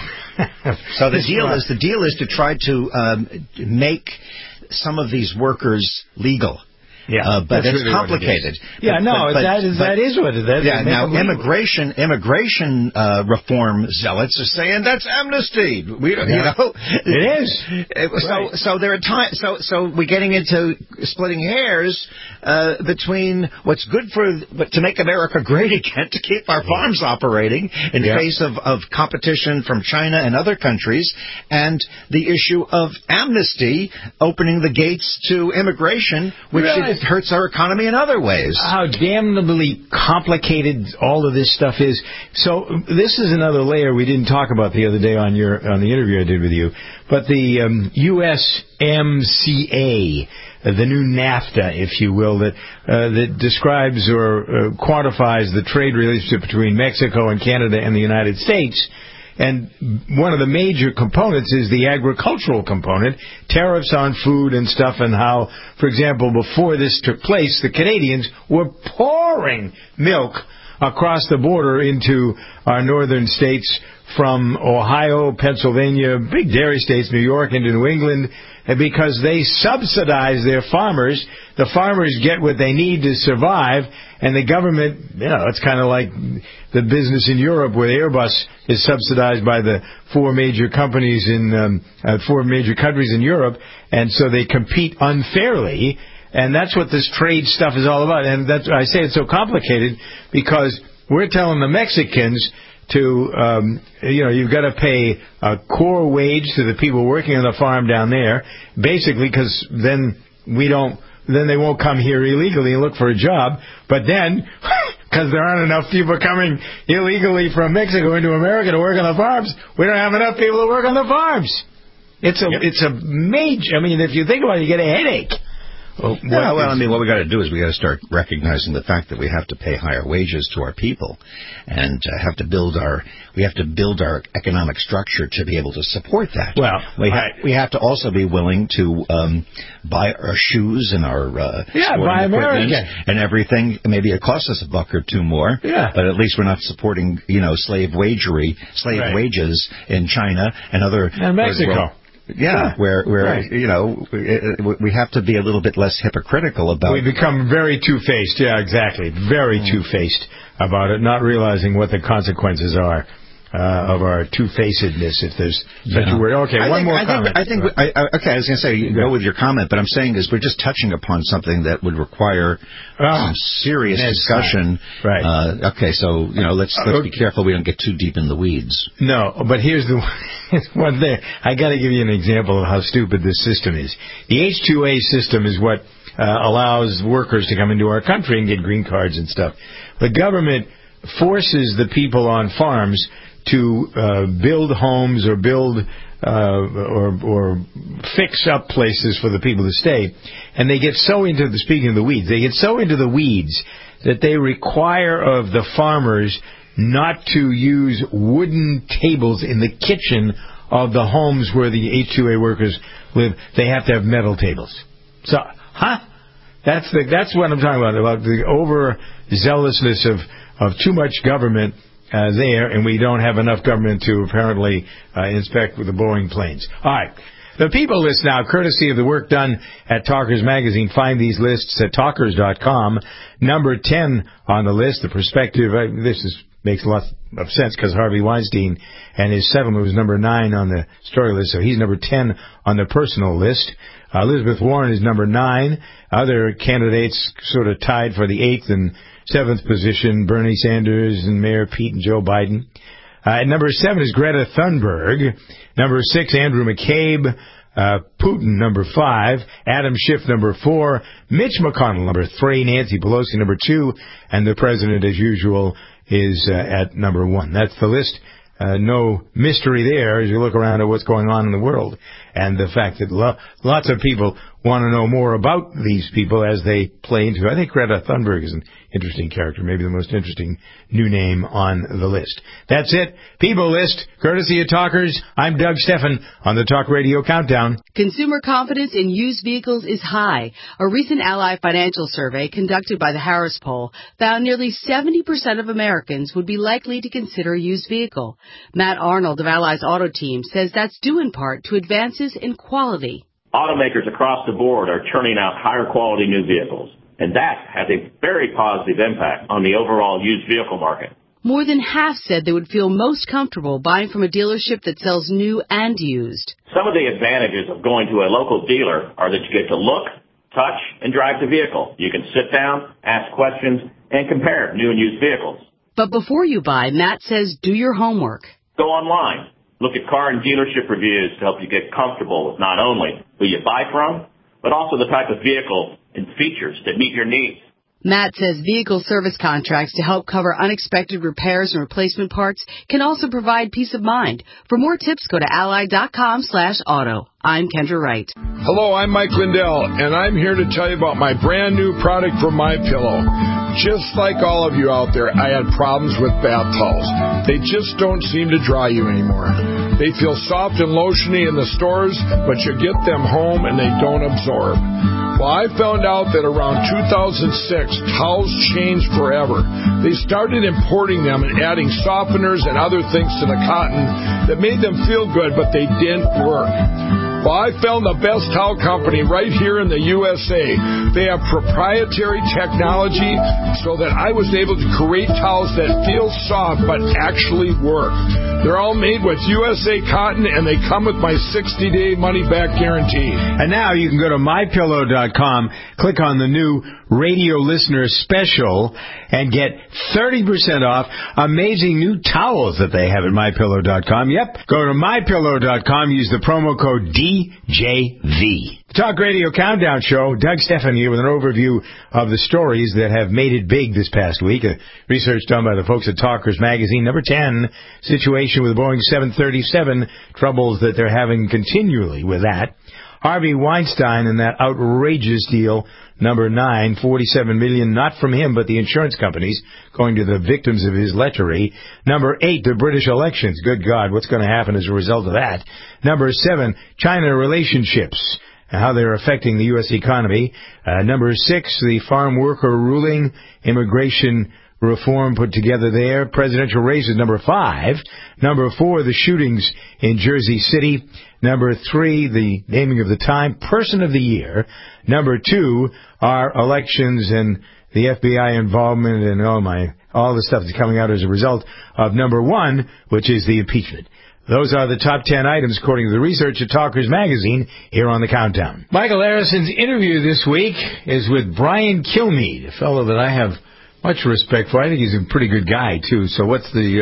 so the deal is the deal is to try to um, make some of these workers legal. Yeah, uh, but it's really complicated. It yeah, but, no, but, but, that is but, that is what it is. Yeah, now immigration immigration uh, reform zealots are saying that's amnesty. We don't, yeah. you know, it is. So right. so there are times. So so we're getting into splitting hairs uh, between what's good for but to make America great again, to keep our farms operating in yeah. face of of competition from China and other countries, and the issue of amnesty opening the gates to immigration, which right. it hurts our economy in other ways. How damnably complicated all of this stuff is. So this is another layer we didn't talk about the other day on your on the interview I did with you. But the um, U S M C A, uh, the new NAFTA, if you will, that uh, that describes or uh, quantifies the trade relationship between Mexico and Canada and the United States. And one of the major components is the agricultural component, tariffs on food and stuff, and how, for example, before this took place, the Canadians were pouring milk across the border into our northern states from Ohio, Pennsylvania, big dairy states, New York, into New England, because they subsidize their farmers. The farmers get what they need to survive, and the government, you know, it's kind of like the business in Europe where Airbus is subsidized by the four major companies in um, uh, four major countries in Europe, and so they compete unfairly, and that's what this trade stuff is all about. And that's I say it's so complicated because we're telling the Mexicans to, um, you know, you've got to pay a core wage to the people working on the farm down there, basically, because then we don't, then they won't come here illegally and look for a job. But then, because there aren't enough people coming illegally from Mexico into America to work on the farms, we don't have enough people to work on the farms. It's a, yep. it's a major, I mean, if you think about it, you get a headache. Well, yeah, well, I mean, what we got to do is we got to start recognizing the fact that we have to pay higher wages to our people, and uh, have to build our we have to build our economic structure to be able to support that. Well, we I, ha- we have to also be willing to um, buy our shoes and our uh, yeah, buy equipment American. and everything. Maybe it costs us a buck or two more, yeah. but at least we're not supporting, you know, slave wagery, slave right. wages in China and other and Mexico. Well, Yeah, yeah, where, where right. you know, we have to be a little bit less hypocritical about... We become very two-faced, yeah, exactly, very mm. two-faced about it, not realizing what the consequences are uh, of our two-facedness, if there's such yeah. a word. Okay, I one think, more I comment. Think, I think, I, I, okay, I was going to say, you go with your comment, but I'm saying is we're just touching upon something that would require oh, some serious discussion. Time. Right. Uh, okay, so, you know, let's, let's okay. be careful we don't get too deep in the weeds. No, but here's the one thing. I got to give you an example of how stupid this system is. The H two A system is what uh, allows workers to come into our country and get green cards and stuff. The government forces the people on farms to uh, build homes or build uh, or, or fix up places for the people to stay. And they get so into the, speaking of the weeds, they get so into the weeds that they require of the farmers not to use wooden tables in the kitchen of the homes where the H two A workers live. They have to have metal tables. So, huh? That's the, that's what I'm talking about, about the overzealousness of, of too much government uh, there, and we don't have enough government to apparently uh, inspect with the Boeing planes. All right. The people list now, courtesy of the work done at Talkers Magazine. Find these lists at talkers dot com. Number ten on the list, the perspective. Uh, this is, makes a lot of sense because Harvey Weinstein and his settlement was number nine on the story list, so he's number ten on the personal list. Uh, Elizabeth Warren is number nine. Other candidates sort of tied for the eighth and seventh position, Bernie Sanders and Mayor Pete and Joe Biden. Uh, at number seven is Greta Thunberg. Number six, Andrew McCabe. Uh, Putin, number five. Adam Schiff, number four. Mitch McConnell, number three. Nancy Pelosi, number two. And the president, as usual, is uh, at number one. That's the list. Uh, no mystery there as you look around at what's going on in the world. And the fact that lo- lots of people want to know more about these people as they play into. I think Greta Thunberg is an interesting character, maybe the most interesting new name on the list. That's it. People List, courtesy of Talkers. I'm Doug Steffen on the Talk Radio Countdown. Consumer confidence in used vehicles is high. A recent Ally Financial survey conducted by the Harris Poll found nearly seventy percent of Americans would be likely to consider a used vehicle. Matt Arnold of Ally's Auto Team says that's due in part to advances in quality. Automakers across the board are churning out higher quality new vehicles, and that has a very positive impact on the overall used vehicle market. More than half said they would feel most comfortable buying from a dealership that sells new and used. Some of the advantages of going to a local dealer are that you get to look, touch, and drive the vehicle. You can sit down, ask questions, and compare new and used vehicles. But before you buy, Matt says do your homework. Go online. Look at car and dealership reviews to help you get comfortable with not only who you buy from, but also the type of vehicle and features that meet your needs. Matt says vehicle service contracts to help cover unexpected repairs and replacement parts can also provide peace of mind. For more tips, go to ally dot com slash auto. I'm Kendra Wright. Hello, I'm Mike Lindell, and I'm here to tell you about my brand new product from MyPillow. Just like all of you out there, I had problems with bath towels. They just don't seem to dry you anymore. They feel soft and lotiony in the stores, but you get them home and they don't absorb. Well, I found out that around two thousand six, towels changed forever. They started importing them and adding softeners and other things to the cotton that made them feel good, but they didn't work. Well, I found the best towel company right here in the U S A. They have proprietary technology so that I was able to create towels that feel soft but actually work. They're all made with U S A cotton, and they come with my sixty-day money-back guarantee. And now you can go to my pillow dot com, click on the new radio listener special, and get thirty percent off amazing new towels that they have at my pillow dot com. Yep, go to my pillow dot com, use the promo code D J V. Talk Radio Countdown Show. Doug Steffen here with an overview of the stories that have made it big this past week. A research done by the folks at Talkers Magazine. Number ten, situation with Boeing seven thirty-seven, troubles that they're having continually with that. Harvey Weinstein and that outrageous deal. Number nine, forty-seven million dollars, not from him, but the insurance companies, going to the victims of his lechery. Number eight, the British elections. Good God, what's going to happen as a result of that? Number seven, China relationships, how they're affecting the U S economy. Uh, number six, the farm worker ruling, immigration reform put together there. Presidential races, number five. Number four, the shootings in Jersey City. Number three, the naming of the time, person of the year. Number two, our elections and the F B I involvement and oh my, all the stuff that's coming out as a result of number one, which is the impeachment. Those are the top ten items according to the research at Talkers Magazine here on the Countdown. Michael Harrison's interview this week is with Brian Kilmeade, a fellow that I have much respect for. I think he's a pretty good guy, too. So what's the uh,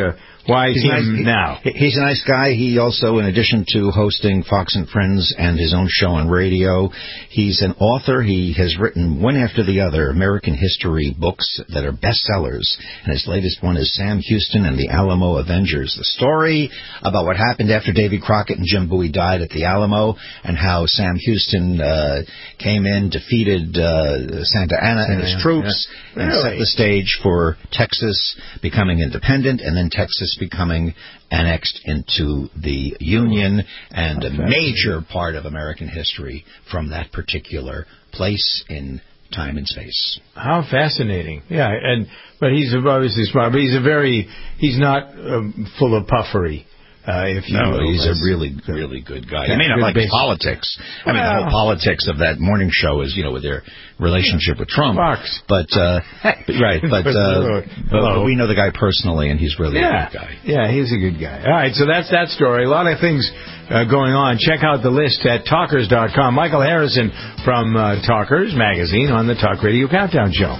Why he's him nice, now? He, he's a nice guy. He also, in addition to hosting Fox and Friends and his own show on radio, he's an author. He has written one after the other American history books that are bestsellers. And his latest one is Sam Houston and the Alamo Avengers, the story about what happened after Davy Crockett and Jim Bowie died at the Alamo, and how Sam Houston uh, came in, defeated uh, Santa Anna and his troops, yeah. and really? set the stage for Texas becoming independent, and then Texas becoming annexed into the Union, and a major part of American history from that particular place in time and space. How fascinating. Yeah, and but he's obviously smart, but he's a very, he's not um, full of puffery. Uh, if you no, will. he's a really, really good guy. Yeah, I mean, I like base. politics. I well, mean, the whole politics of that morning show is, you know, with their relationship with Trump. Fox. But, uh, right, but, uh, but we know the guy personally, and he's really yeah. a good guy. Yeah, he's a good guy. All right, so that's that story. A lot of things uh, going on. Check out the list at talkers dot com. Michael Harrison from uh, Talkers Magazine on the Talk Radio Countdown Show.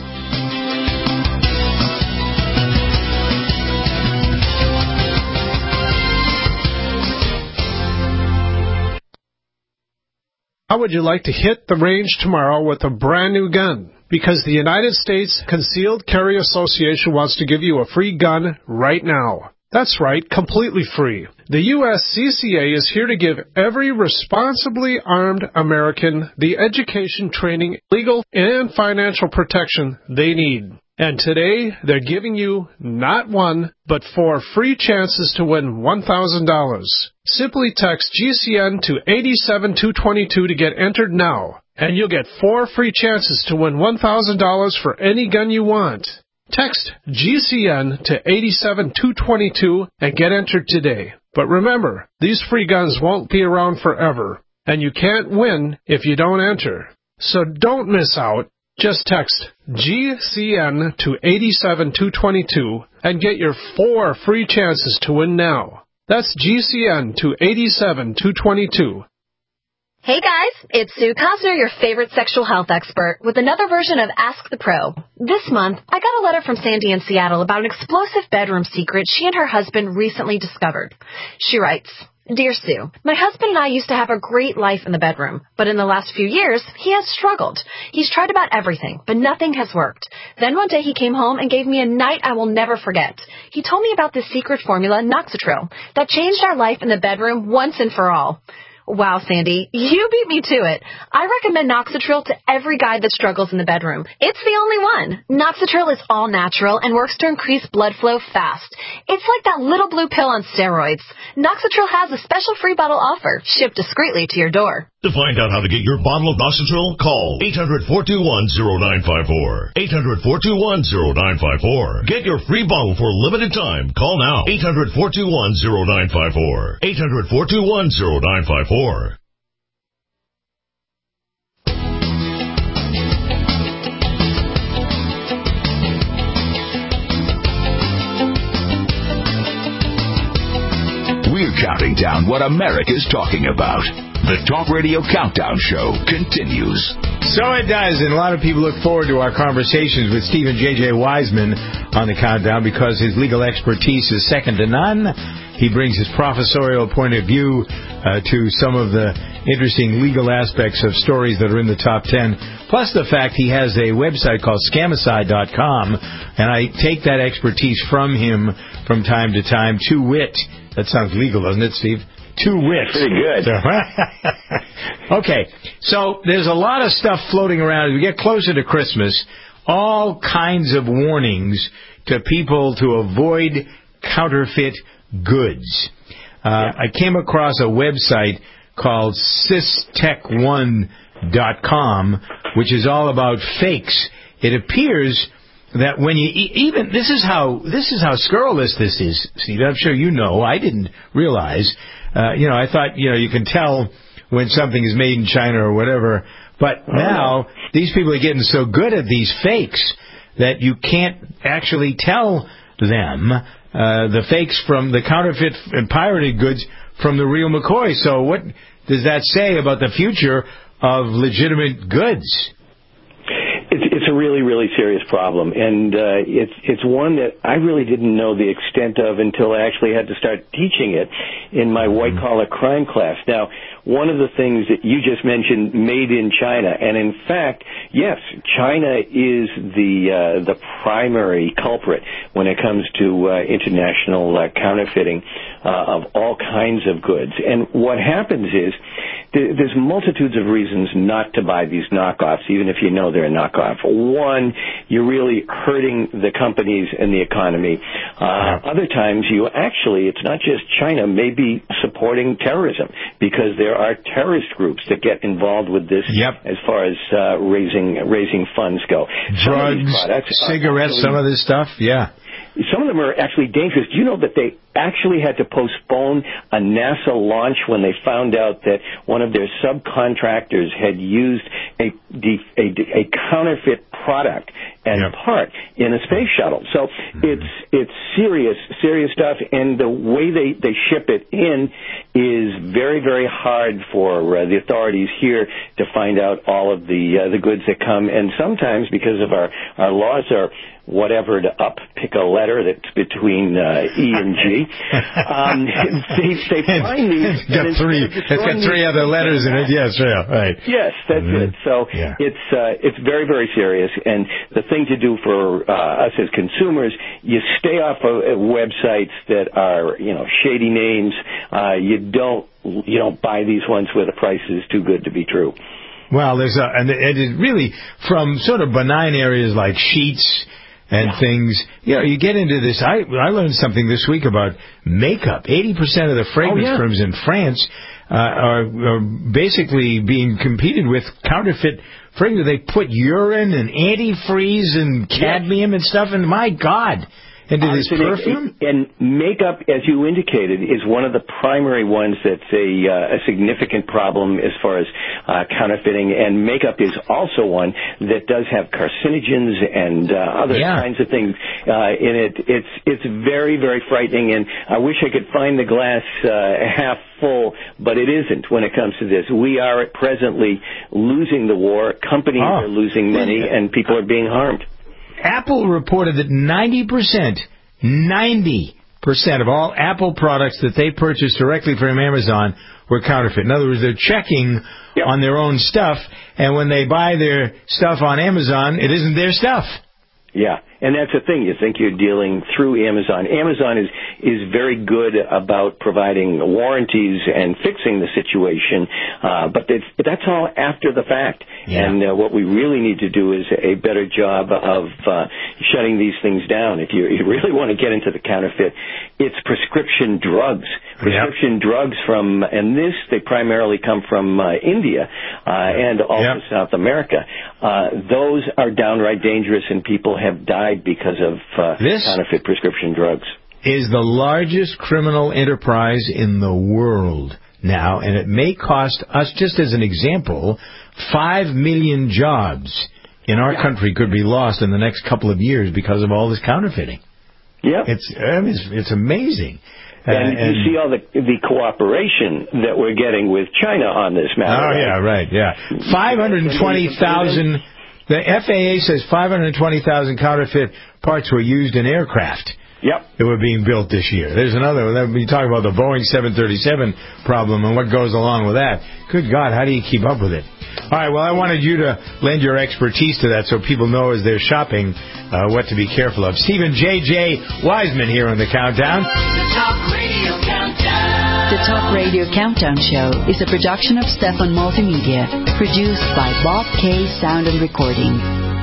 How would you like to hit the range tomorrow with a brand new gun? Because the United States Concealed Carry Association wants to give you a free gun right now. That's right, completely free. The U S C C A is here to give every responsibly armed American the education, training, legal, and financial protection they need. And today, they're giving you not one, but four free chances to win one thousand dollars. Simply text G C N to eight seven two two two to get entered now, and you'll get four free chances to win one thousand dollars for any gun you want. Text G C N to eight seven two two two and get entered today. But remember, these free guns won't be around forever, and you can't win if you don't enter. So don't miss out. Just text G C N to eight seven two two two and get your four free chances to win now. That's G C N to eight seven two two two. Hey guys, it's Sue Cosner, your favorite sexual health expert, with another version of Ask the Pro. This month, I got a letter from Sandy in Seattle about an explosive bedroom secret she and her husband recently discovered. She writes, Dear Sue, my husband and I used to have a great life in the bedroom, but in the last few years, he has struggled. He's tried about everything, but nothing has worked. Then one day he came home and gave me a night I will never forget. He told me about this secret formula, Noxitril, that changed our life in the bedroom once and for all. Wow, Sandy, you beat me to it. I recommend Noxitril to every guy that struggles in the bedroom. It's the only one. Noxitril is all natural and works to increase blood flow fast. It's like that little blue pill on steroids. Noxitril has a special free bottle offer, shipped discreetly to your door. To find out how to get your bottle of Noxitril, call eight hundred four two one zero nine five four. eight hundred four two one zero nine five four. Get your free bottle for a limited time. Call now. eight hundred four two one zero nine five four. eight hundred four two one zero nine five four. We're counting down what America's talking about. The Talk Radio Countdown Show continues. So it does, and a lot of people look forward to our conversations with Stephen J J. Wiseman on the Countdown because his legal expertise is second to none. He brings his professorial point of view uh, to some of the interesting legal aspects of stories that are in the top ten, plus the fact he has a website called Scamicide dot com, and I take that expertise from him from time to time, to wit. That sounds legal, doesn't it, Steve? Two wits. Pretty good. Okay, so there's a lot of stuff floating around. As we get closer to Christmas, all kinds of warnings to people to avoid counterfeit goods. Uh, yeah. I came across a website called Sys Tech one dot com, which is all about fakes. It appears that when you even this is how this is how scurrilous this is, Steve. I'm sure you know. I didn't realize. Uh, you know, I thought, you know, you can tell when something is made in China or whatever. But now these people are getting so good at these fakes that you can't actually tell them uh, the fakes from the counterfeit and pirated goods from the real McCoy. So what does that say about the future of legitimate goods? It's, it's a really, really serious problem, and uh, it's it's one that I really didn't know the extent of until I actually had to start teaching it in my white-collar crime class. Now, one of the things that you just mentioned, made in China, and in fact, yes, China is the uh, the primary culprit when it comes to uh, international uh, counterfeiting uh, of all kinds of goods. And what happens is th- there's multitudes of reasons not to buy these knockoffs, even if you know they're a knockoff. One, you're really hurting the companies and the economy. Uh, other times, you actually, it's not just China, maybe supporting terrorism, because there are terrorist groups that get involved with this yep. as far as uh, raising raising funds go. Drugs, cigarettes, some of this stuff, yeah. Some of them are actually dangerous. Do you know that they actually had to postpone a NASA launch when they found out that one of their subcontractors had used a, a, a counterfeit product as yep. part in a space shuttle? So mm-hmm. it's it's serious, serious stuff, and the way they, they ship it in is very, very hard for uh, the authorities here to find out all of the uh, the goods that come, and sometimes because of our, our laws are whatever to up, pick a letter that's between uh, E and G. Um, they, they find these. It's got three. It's got three other letters in it. Yes, yeah, right. Yes, that's mm-hmm. it. So yeah. it's uh, it's very, very serious. And the thing to do for uh, us as consumers, you stay off of websites that are, you know, shady names. Uh, you don't you don't buy these ones where the price is too good to be true. Well, there's a, and it is really from sort of benign areas like sheets and yeah. things. You know, you get into this. I I learned something this week about makeup. eighty percent of the fragrance oh, yeah. firms in France uh, are, are basically being competed with counterfeit fragrance. They put urine and antifreeze and cadmium yes. and stuff, and my God, into this uh, perfume? And makeup, as you indicated, is one of the primary ones that's a, uh, a significant problem as far as uh, counterfeiting. And makeup is also one that does have carcinogens and uh, other yeah. kinds of things uh, in it. It's it's very, very frightening. And I wish I could find the glass uh, half full, but it isn't when it comes to this. We are presently losing the war. Companies oh. are losing money, and people are being harmed. Apple reported that ninety percent, ninety percent of all Apple products that they purchased directly from Amazon were counterfeit. In other words, they're checking yep. on their own stuff, and when they buy their stuff on Amazon, it isn't their stuff. Yeah, and that's the thing. You think you're dealing through Amazon. Amazon is is very good about providing warranties and fixing the situation, uh, but that's, that's all after the fact. Yeah. And uh, what we really need to do is a better job of uh, shutting these things down. If you, you really want to get into the counterfeit, it's prescription drugs. Prescription yep. drugs from, and this, they primarily come from uh, India uh, and also yep. South America. Uh, those are downright dangerous, and people have died because of uh, counterfeit prescription drugs. Is the largest criminal enterprise in the world now, and it may cost us, just as an example, five million jobs in our yeah. country could be lost in the next couple of years because of all this counterfeiting. Yeah, it's I mean, it's, it's amazing. And, uh, and you see all the the cooperation that we're getting with China on this matter. Oh, right? yeah, right, yeah. five hundred twenty thousand, the F A A says five hundred twenty thousand counterfeit parts were used in aircraft. Yep. That were being built this year. There's another one. You talk about the Boeing seven thirty-seven problem and what goes along with that. Good God, how do you keep up with it? All right, well, I wanted you to lend your expertise to that so people know as they're shopping uh, what to be careful of. Stephen J J. Wiseman here on The Countdown. The Talk Radio Countdown. The Talk Radio Countdown Show is a production of Stefan Multimedia, produced by Bob K. Sound and Recording.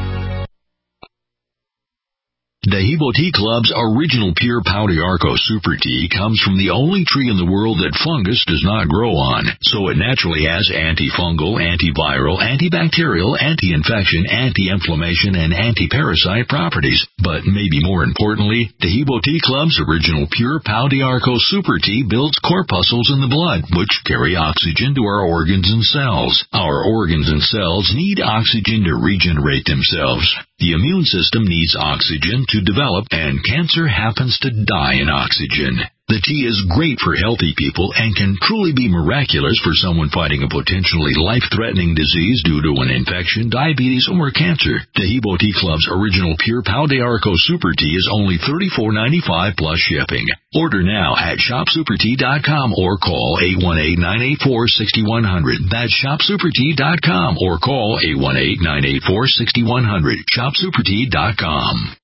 Dehibo Tea Club's original pure Pau d'Arco Super Tea comes from the only tree in the world that fungus does not grow on, so it naturally has antifungal, antiviral, antibacterial, anti-infection, anti-inflammation, and anti-parasite properties. But maybe more importantly, Dehibo Tea Club's original pure Pau d'Arco Super Tea builds corpuscles in the blood, which carry oxygen to our organs and cells. Our organs and cells need oxygen to regenerate themselves. The immune system needs oxygen to develop, and cancer happens to die in oxygen. The tea is great for healthy people and can truly be miraculous for someone fighting a potentially life-threatening disease due to an infection, diabetes, or cancer. Taheebo Tea Club's original Pure Pau de Arco Super Tea is only thirty-four ninety-five plus shipping. Order now at shop super tea dot com or call eight one eight, nine eight four, six one zero zero. That's shop super tea dot com or call eight one eight, nine eight four, six one zero zero. shop super tea dot com.